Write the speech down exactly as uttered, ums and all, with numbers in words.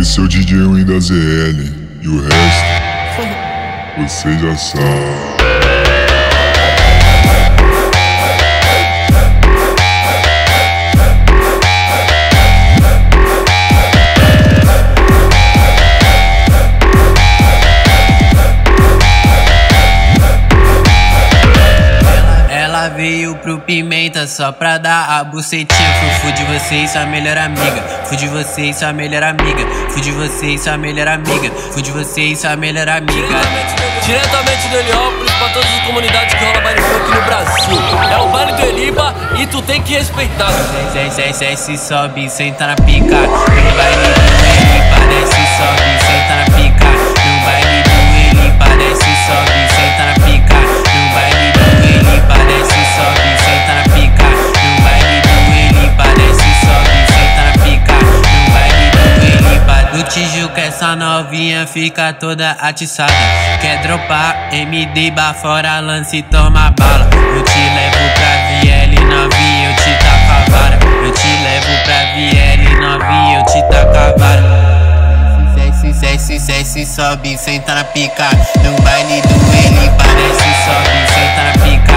Esse é o D J Ruim da Z L. E o resto, você já sabe. Veio pro Pimenta só pra dar a bucetinha. Fui de você e sua melhor amiga. Fui de você e sua melhor amiga. Fui de você e sua melhor amiga. Fui de você e sua melhor amiga. Diretamente do Heliópolis pra todas as comunidades que rola baile funk no Brasil. É o baile do Elipa e tu tem que respeitar. Desce, desce, desce, sobe, senta na pica. No baile do Elipa, desce, sobe, senta na pica. No baile do Elipa, desce, sobe, senta na pica. No baile do Elipa, desce, sobe, senta na pica. No baile do Elipa, desce, sobe, senta na pica. No baile do Elipa, do Tijuca essa novinha fica toda atiçada. Quer dropar, M D bafora, lance e toma bala. Eu te levo pra V L novinha, eu te taco a vara. Eu te levo pra V L novinha, eu te taco a vara. Desce, desce, desce, sobe, senta na pica. No baile do Elipa, desce, sobe, senta na pica.